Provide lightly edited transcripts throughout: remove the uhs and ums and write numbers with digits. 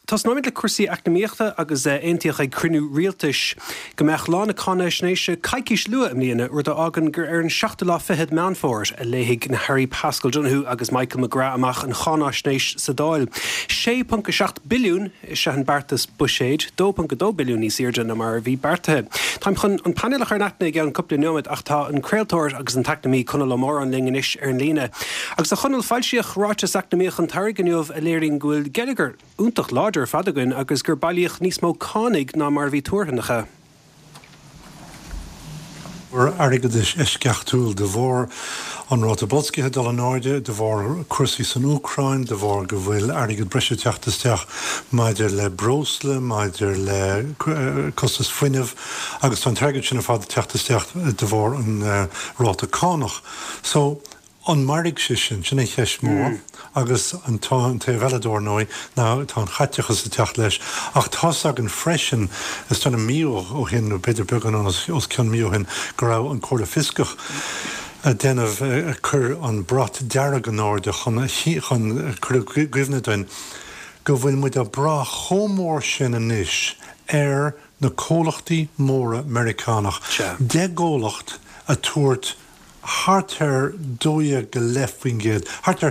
Tás nóid le cuasaí eacnamaíochta agus aontaíoch ag cruinniú rialtais go mbeadh lána cána snéise caiiciis lua am líana uair agan gur ar an 7 meán fór a léigh na Harry Pascal Donahue agus Michael McGrath amach an chána snéis sa dáil. 6.7 billiún is se an Bartas Bushade, 2.2 billiún ní siirde na mar bhí bartathe. Táim chun an panelach ar natna ag an cúpla nóid ach tá an creaaltóir agus an tacnamí chuna le mór an linganis ar an lína. Agus a chunal fáilseach ráte eacnamaíoch an targanniuh a léiring ghfuil geigear úntach láidir fadagan agus gur bailíoch níos mó cánig ná mar bhí tuairthannacha. Airgad is ceachtúil de bhór an Rotabolskithe dul an áide, de bhór cuasaí san Úcrain, de bhór go bhfuil airgad breise teachtasteach maidir le brosla, maidir le costas fuineh, agus an teirgad sin a fád teachtasteach de bhór an Ráta Cánach. So, an marig sin é cheis mór, agus an tá an te velador nói, ná tá an chaiteachas a teach leis, ach tá ag an freisin is tan a mío ó hin ó beidir began os cean mío hin go raibh an córa fiscach a denmh chur an brat dearag an áde chun chur gwifne doin, go bhfuil muid a bra chomór sin a níis ar na cólachtaí móra Americánach. De gólach a tuairt hartar dóia go lefhingéad. Hartar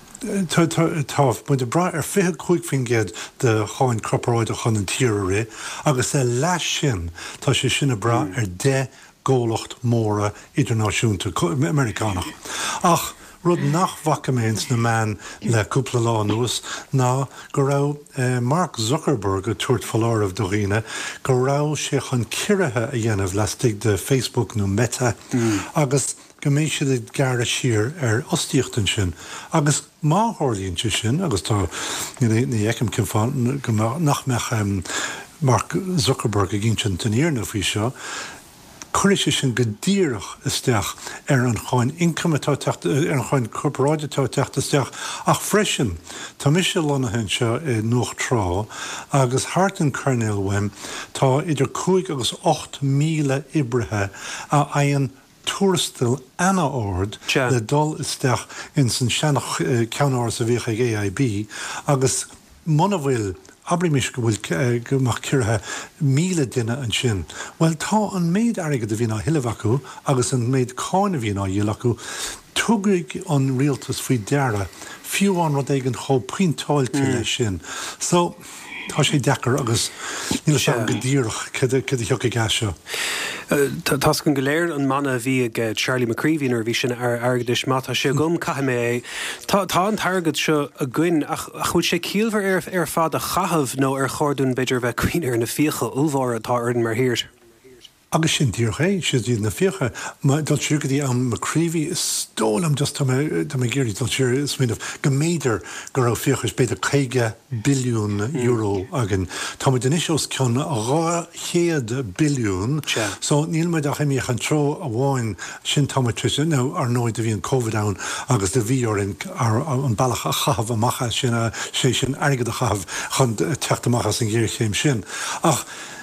táh mu de bra ar 25 fingéad de cháin croparáide chun an tíre ré, agus é leis sin tá sé sinna bra ar 10 ggólacht móra idirnáisiúnta Americánach. Ach, rud nach vacaméins na man le cúpla lá nuas ná go raibh Mark Zuckerberg a tuairt faláirmh do riine, go raibh sé chun ciirithe a dhéanamh leistigh de Facebook nó Meta, agus go méid siad gar a siar ar ostíochtan sin, agus máthirlíonn sin, agus tá ní eicem cinfáin nach meach Mark Zuckerberg a ginn sin taníarna faoi seo, chuirse sin go díirech isteach ar an cháin incometá ar an cháin corporáidetá teachtasteach ach freisin tá mis sé lonathain seo nuach trá agus hart an Cornell Wem tá idir 5 agus 8 míle ibrithe a aon túrstal anna ord le dul isteach in san seannach ceannáir sa bhíocha AIB agus muna bhfuil abrimis go bhfuil gomach cirithe míle duine an sin. Well, tá an méid airgad a bhí ná hiileamh acu agus an méid cáin a bhí ná dhéal acu tugraigh an rialtas faoi deara fiúán rud ag an chomhprintáilte lei sin. So, tá sé dechar agus níl se go díirech cad a theocha gaseo. Tás gon go léir an mana bhí ag Charlie McCreevy ar bhí sin ar airgadis mátá sé gom caimé. Tá an targad seo a gcuin ach chuil sé cíalmhar ar fad a chahabh nó ar chordún beidir bheith cuioine ar na fíocha ullmhór atá ordan mar hir. Agus sin tíorché sé dí na fiocha, dal siúgadí an McCreevy is stólam just tá géirí dal siúr is míanamh go méidir go raibh fiochas beidir 1 billiún euro agin. Tá den isisios ceann 200 billiún, so níl meid a chaimíoch an tro a bháin sin támatrise nó ar nóid a bhí an COVID ann agus de bhí ar an bailach a chahabh amachcha sin sé sin airgad a chahabh chun teachtamachchas an ggéirchéim sin. Ach,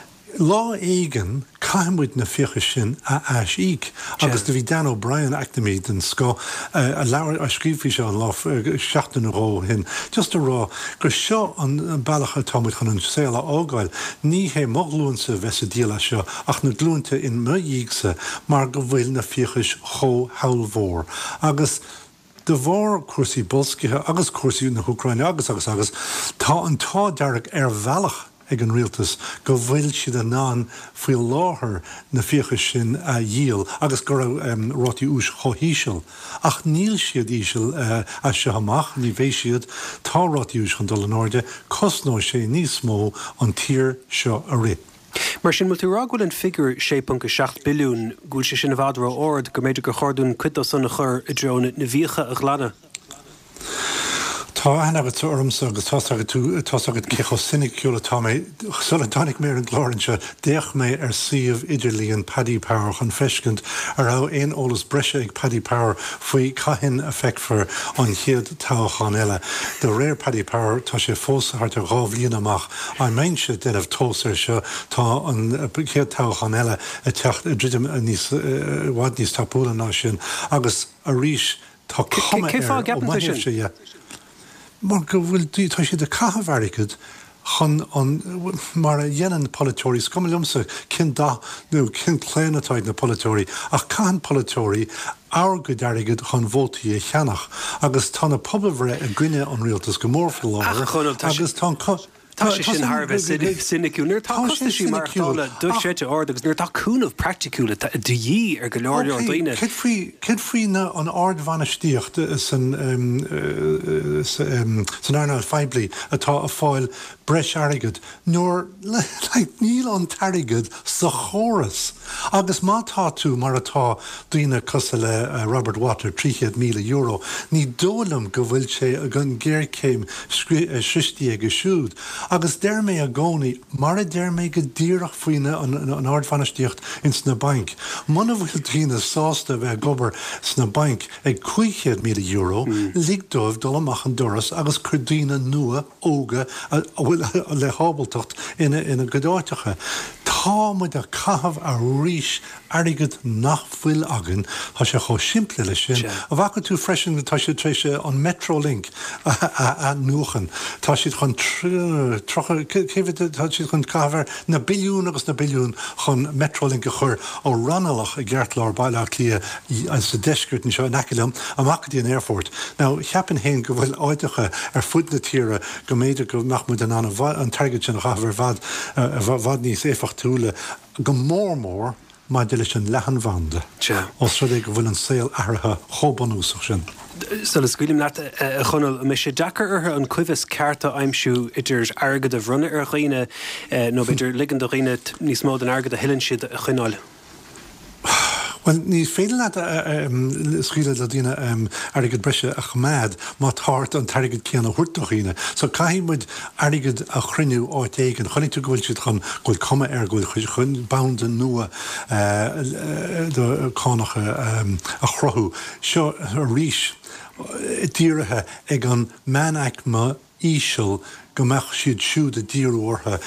lá éigen caiimmuid na fiocha sin a eis íg, agus de bhí Dan O'Brien actamíd an sco a leabhar a scríbhí seo an láh 7 ró hin. Just a rá, gur seo an bailach atámuid chun an séla ágáil, ní hé moglúnsa bheitsa díala seo ach na glúnta in muíigsa mar go bhfuil na fiochas cho haulmhór. Agus de bhór cuasaí bolscithe agus cuasaí na Úcraine agus tá an tá dearg ar bhealach ag an rialtas go bhfuil siad an ná faoi láthair na fiocha sin a díal agus go raibh rátaí ús chohíisiil. Ach níl siad ísiil a se amach, ní bhéh siad tá rátaí ús chun dul an áide, cosná sé níos mó an tír seo a ré. Mar sin mu tú rágúil an figur 6.7 billiún gúil sé sin a bhádra ord go méidir go chordún cuid sanna chur i drone na bhíocha a ghlana. Tá anagad tú ormsa agus tásagad cecho sinnicúla tá mé sola dánig mé an glárinse déach mé ar siomh idirlíon Paddy Power chun feiscint ar á éon ólas breise ag Paddy Power faoi caihin a feicfar an chiad táchan eile. De réir Paddy Power tá sé fósa hart ar gábhlíon amach an méinse denmh tósar seo tá an chiad táchan eile a techt a dridim níos bhhaid níos tapúla ná sin agus a ríis tá cuma ar ó maithir sé. Mar go bhfuil tá siad a cathbharicad mar a dhéanaan polytóí cum lumsa cin léanatáid na polytóí ach cáin polytóí áir go deirigid chun bhótaí a cheannach agus tána poblbhre a gcuine an rialtas go mór fi láir agus Tá sé sin Harbh sinnicúnar tá sí mar tála duisete agus nuir táúnmh practicúla dhí ar go leir daine. Cid faoine an ardmhanistíocht san airna feblií atá a fáil breis airigid nuair níl an tarigid sa chóras. Agus mátá tú mar atá daoine cosa le Robert Water 300 million euro, ní dólam go bhfuil sé a gan géircéim sristí go siúd. Agus dermé a gcónaí mar a dermé go ddíireach faoine an ardmhanistíocht in sna bank. Mana bhfuil daoine sásta bheith gobar sna bank ag 500 million euro, ligdóibh dul amach an doras agus chudaoine nua óga le hábaltocht ina godáitecha. Tá muid a cahabh a ríis airigid nach bhfuil agan tá sé cho simple lei sin. A bhacha tú freisin tá sé tréise an Metrolink a nuachan. Tá siad chun tá siad chun cahabhar na billiún agus na billiún chun Metrolink a chur ó ranalach a gceartlár bailach lia as sa deisgurt seo nacilam amach dí an airfort. Now, cheapan héin go bhfuil áidecha ar fud na tíre go méidir go nachmud an target sin chahabhar bhd níos éfach túla go mór má de leis an lehan bhanda. Os ru go bhfuil an saoil airtha chobanúsach sin. Sula scuilim leat a chunal me sé dachar artha an cuimhas cearta aimsú idir agad a bhrunne ar chuoine nó beidir ligan do chuoine níos mód an agad a hilann siad a chuineáil. Well, ní féidir le scuile le dtíine airigid breise a chmád má táart an tarigid céanna thuirtachíine. So caiimmuid airigid a chruinniú áit éigen, chunig tú gohfuil siad chun goil cuma ar goil chun bounda nua do cánacha a chrothú. Seo a ríis díirithe ag an meanachma íseal gomach siad siúd a díorútha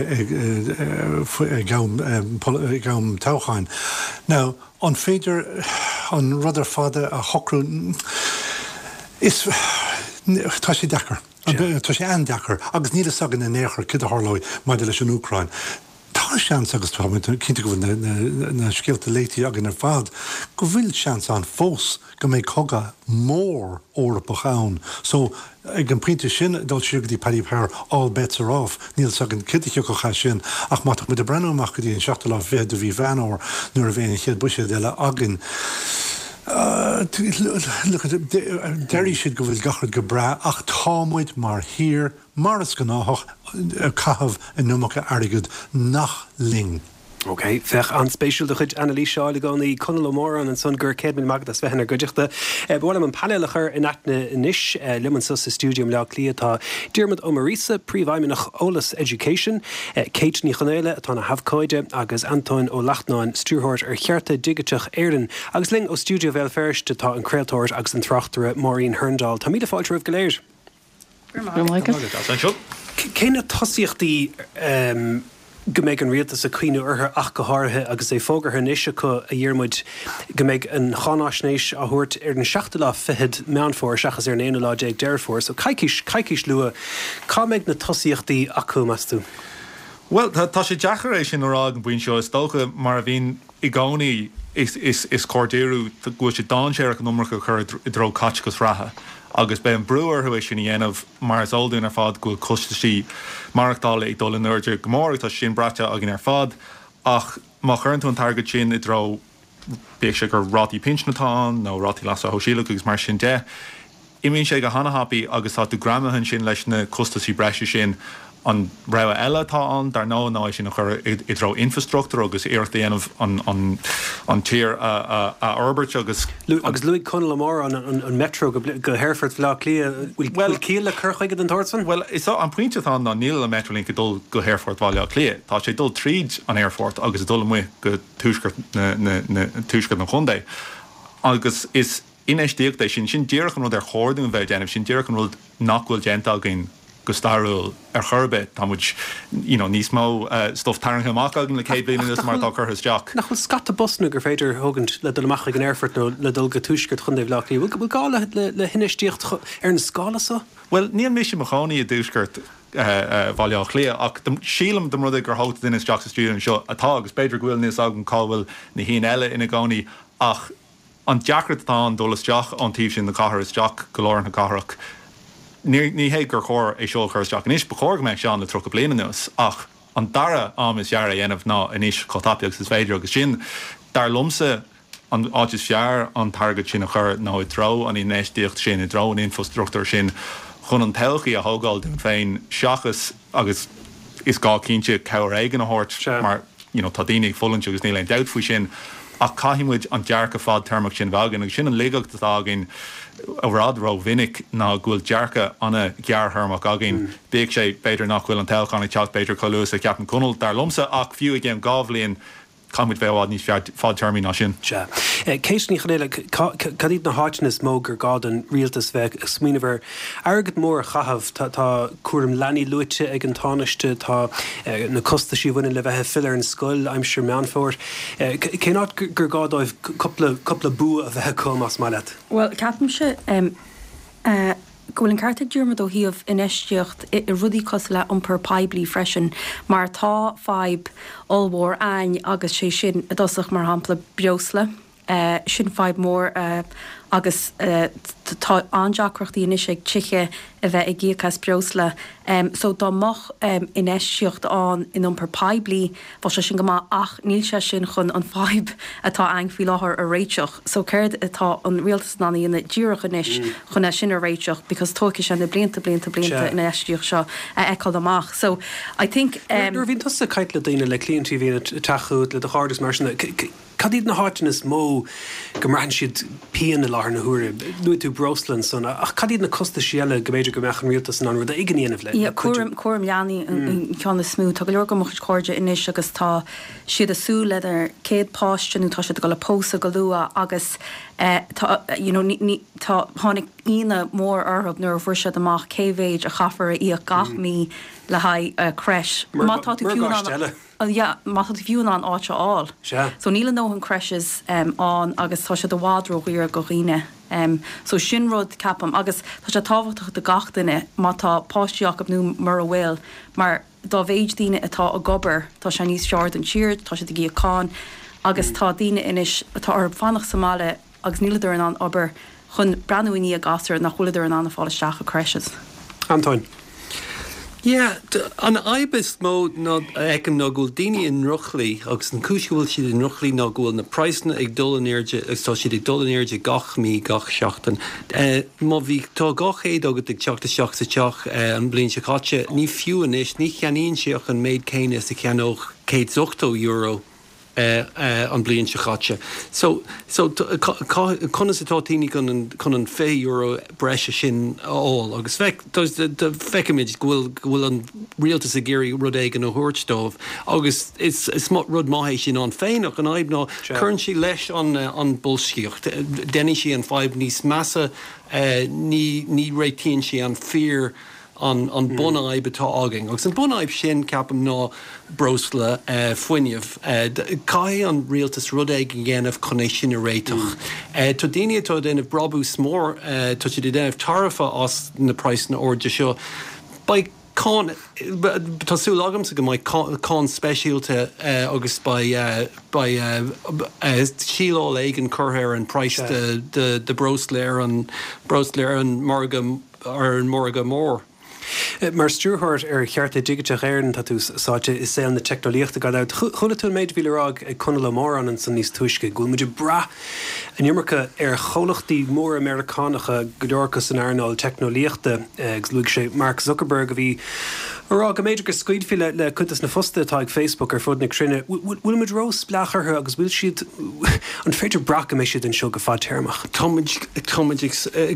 gam táchain. Now, an féidir an rudar fada a chocrú is tá sé dechar. Tá sé an dechar, agus níle sagan na néchar cid a tharlóid mai leis an Úcrain. Tá seans agus cinnte go bhfuil na scéalta léití agan ar fad, go bhfuil seans an fós go méid coga mór órapach ann. So ag an printe sin dul siúg dí Paddy Power all bets are off. Níl sagan cinnte go cha sin ach mátach mu a brenneach go dtíon seachta lá bhéad a bhí bheanóir nuair a bhéana chéad buise deile agan. Déirí siad go bhfuil gachard go bra ach támuid mar hir maras go náthach cahabh in numacha airigid nach ling. Ok, fech an spéisiúil de chuid Annalí Seáil gánaí Conal Mór an son gur céadmin magad as bheitna goideachta. Bhil an panelachar in acna inis liman sus stúdium le cliatá Diarmid Ó Marisa, príomhhaimimeach Ola's Education, Kate ní chanéile atá na Habhcóide agus Antoine Ó Lachnáin stúrthairt ar chearta digateach éireann agus ling ó stúdio bhéil ferste tá an creaaltóir agus an trachtara Maureen Herndal. Tá míad a fáilte roimh go léir. Céine tosíochtaí go méid an rialtas a cuiinú ortha ach go háirithe agus é fógartha níise go a dhéarmuid go méid an chanáisnéis a thuirt ar an 7 meánfór seachas ar an 1 lá ag deirfór, so caiiciis lua cá méid na tosíochtaí acu mas tú? Well, tá sé deachar éis sin órá an buin seo is dócha mar a bhín i gcónaí is cordéirú go sé dáséach an numracha chur i dro catgus ratha. Agus ben breúir éis sin dhéanamh mar is ódún ar fad go costatí marachtála ag dul an uride gomór tá sin brate agin ar fad ach má chuintú an target sin i dro beag sé gur rátí pinsnatáin nó rátí las a hoisiile agus mar sin de. Imíonn sé go hanahapaí agus tá tú gramahan sin leis na costatí breise sin an breha eile tá an dar ná sin chur i dro infrastructúr agus éirtaanamh an tír a Orbert agus Louis Conal Mór an metro go Hereford bhlá lia bhfuil cíal le churchaigad an Tortsan? Well, is an pointe tá ná níl a Metrolink dul go Hereford bhile lia. Tá sé dul tríd an Airfort agus dul mu go túisgurt na chundé. Agus is inéistíocht é sin díirchan rud ar chóirún bheith déanamh sin díirchan rud nachhfuil genta gin go starúil ar churbe támuid níos mó stuff tarinthe amach agin le céad bliana is mar tá churthas deach. Nachfuil scata busna gur féidir thugant le dul amach an Airfort nó le dul go túisgurt chun éh leachí. Bhfuil gála le hinistíocht ar an scála sa? Well, níl mí sem macháí a dúsgurt bhaile clia ach sílam do rud gur háta duine Jack sa stúdíon seo atá agus beidir gohfuil níos agan cáhfuil na híon eile ina gánaí ach an deacratá an dolalas deach an tíobh sin na cahar is Jack golóir na caharach. Ní hé gur chóir é seo chuir Jack níos bechóir meid seán le tro bliana nuas ach an dara am is dearra dhéanamh ná inis chotápiach is féidir agus sin dar lomsa an áitis fear an target sin a chur ná i dro an í néistíocht sin i dro an infrastructúr sin chun an telchaí a thógáil den féin seachas agus is gá cínte ceir éigen a hort mar tá daoine fólann agus níl ein dat faoi sin a caiimiid an dearcha fád termach sin bhagan agus sin an légacht agin a rádrá vinnic ná ghfuil dearcha anna geartharmach agin béag sé beidir nach bhfuil an telchanna teach beidir choús a ceapan cúnal dar lomsa ach fiú ag an gábhlíonn Camid bheád níos fád termí ná sin. Céis ní chanéile cadíad na háitnas mó gur gád an rialtas bheith smíanamhar agad mór chahabh tá cuairm leanaí luite ag an tánaiste tá na costa sí bhaine le bheitthe fillar an scoil I'm sure meán fór. Cé ná gur gádáibh coppla bú a bheith com as mai leat? Well, ceapim se Gúil an carta dúrma ó híomh inéisteocht I rudí cos le per peblií freisin mar tá feib allmhór ain agus sé sin a dosach mar hampla beosla sin feib mór agus tá andeacrochttaí inis ag tiche a bheith ag ggéchas beosla so dá mach inéisteocht an in per peblií bá se sin go ach níl se sin chun an feib atá ein fhí láthair a réiteach so céird atá an rialtas naí ina ddíireach inis chun sin a réiteach because tóca sin na blianta in éisteocht seo eáil amach so I think bhín tusa caiit le daine le clíontí bhína tachuút le do hádas mar sinna cadíad na háitina mó go mar siad pean na láthar na huaire nu tú Brosland son ach cadíad na costa síile go méidir go mechan rialtas an rud ag gníanamh le. Cuairm leanaí an ceanna smú tá go leor go mocht cóide inis agus tá siad a sú leidir céad páistú tá siad go le pósa go luúa agus tá tháinig ina mór orthb nuair bhuair siad amach céhhéid a chafar í a gachmí le haid creis. Mátá tú fiúna mátá fiún an áiteáil. So níla nó an creis an agus tá sé do bhádroíar go riine. So sin rud capam agus tá sé táhachtach de gachtainine má tá páisteach nú mar a bhfuil mar dá bhéid daine atá a gobar tá sé níos seard an tíir tá sé gí aáin agus tá daine inis atá ar fannach Somália agus nílaidir an obair chun breanúí a gasar nach chuidir an fáisteach a creis. Antoine. Yeah, an aibis mó ecem ná gúil daine in ruchlaí agus an cúisiúil siad in ruchlaí ná gúil na praisna ag dolanéirde agus tá siad ag dolanéirde gach mí gach seachtain. Má bhí tá gachéad agad ag teachta seach sa teach an blin se chatte ní fiúan is ní cheaníonn seach an méid céine sa cheanóch €108 an blion se chatte. So conas atá tíine chun an €5 breise sin áil agus de feicimiid bhfuil an rialtas a géirí rud éige an thuirtstómh agus is rud maithééis sin an féinach an aib ná chun sí leis an bolscíocht. Déine sí an feib níos measa ní réitíonn sí an fear an bonaib atá agin. Agus an bonaib sin capam ná brosla foiineh cai an rialtas rud éige ggéanamh chunéis sin a réiteach. Tá daine atá déanamh brabú smór tá si déanamh tarifa as na price na oride seo. Tású agam sa go mai cá speisialte agus síláil éigen chuthair an price de brosléir an morga ar an morga mór. Mar stúrthir cheartta digite éan tá tú sáte is sé na technolíochta gaid chuna tú méid bhílerrág ag chuna le mór an san níos tuisce gúil muidir bra an imircha cholachtaí mór Americánacha godorchas an airnáil technolíochta ag luigh sé Mark Zuckerberg a bhí rá go méidir go scuidfi le chutas na fosta tá ag Facebook ar fud na crinne bhfuil muid rós splachartha agus bhfuil siad an féidir bracha mé siad an seo go fád termach. Táid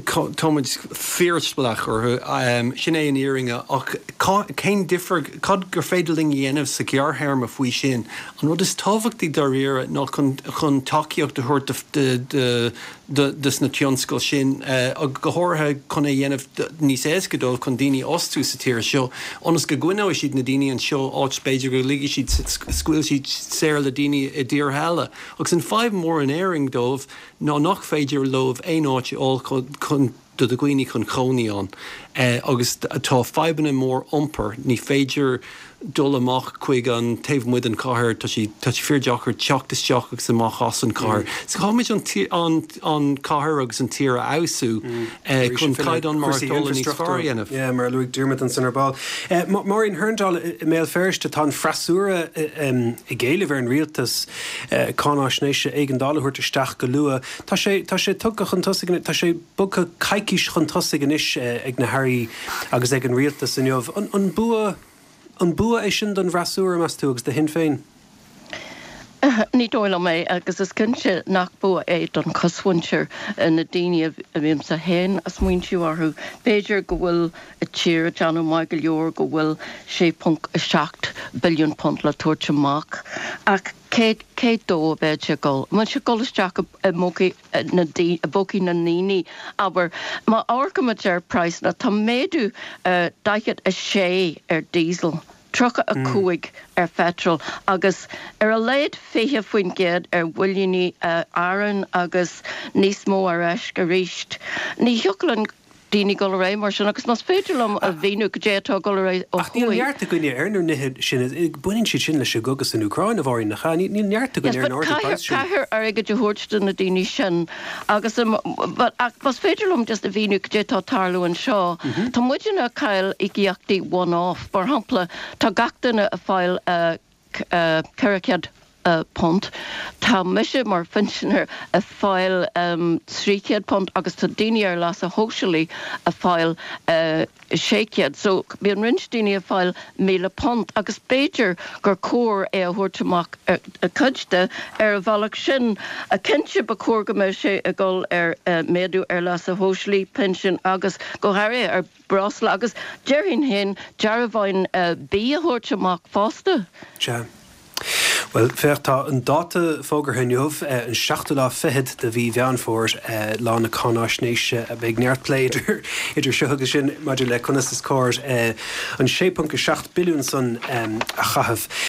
fearsplachar sin é an íringe ach céin difer cad gur féidirling dhéanamh sa geartharm a faoi sin an rud is táhachttaí dar riire ná chun takeíocht de thuirt dus na tionscail sin a gothirthe chun é dhéanamh níos éascadóibh chun daoine osú sa tíir seo anas go gcuineáid siad na daoine an seo áit beidir go ligí siad scuil siad séir le daoine i dtír heile. Agus an feibh mór an éing dómh ná nach féidir lomh éon áit áil chun do a gcuoine chun choníán. Agus tá febanna mór iompar, ní féidir dul amach chuig an taobhmuid an cáthair tá sí feardeachar teachtasteach agus amach as an cáthair. Sa cháid an cáthair agus an tíre ausú chun caiid an mar dul ní fearanamh. Yeah, mar Luig Dermot an Sinnerbal. Maureen Herndal mé ferste tá frasúra I géile ver an rialtas cánáisnéise éigendal huirt isteach go lua. Tá sé tugad chun tosaigh tá sé bucha caiiciis chun tosaigh inis ag na hairí agus ag an rialtas in jobh. An bua é sin don bhrasúra mas tú agus de hin féin. Ní dóile mé agus is cinse nach bua é don coshaintir na daine a bhím sa hen as muintú orthú. Béidir go bhfuil a tír John Michael Leor go bhfuil 6.7 billion punt le tuairteach ach cé dó bheith se gol. Man se golisteach a bócí na níní, aber má ágamaidir price na tá méadú daichead a 6 diesel. Trocha a cuaig petrol agus a léad féthe faoin géad bhfuilíní áran agus níos mó eis go ríist. Ní thioclann daoine go ré mar sin agus mas féidirlam a bhíú go détá go ré ó chuí. Níartta goine arnar nithe sin buinn si sin leis agus in Ucrain a bhhain nach chaní níartta goine ar Northern Caiir ar ige de thuirte na daoine sin agus mas féidirlam just a bhíú go détá tarlú an seo. Tá muidir a cail i gíochtaí one-off bar hampla tá gachtainna a fáil ceircead pont. Tá mise mar finisinar a fáil 3 pont agus tá daine ar las a hóisialaí a fáil 6. So bí an rins daine a fáil 1,000 pont agus béidir gur cór é a thuirteach a cuide ar a bhealach sin a cinse ba cór go mé sé a ggóil ar méadú ar las a hóisialaí pension agus go hair ar brasla agus deirhín hen dearbhain bí a thuirteach fásta. Well, fertá an dáta fógur hennjomh an 7 de bhí bheanfór lá na cánáisnéise a beag neartléidir idir seogus sin maidir le conas is cóir an 6.7 billiún san a chahabh.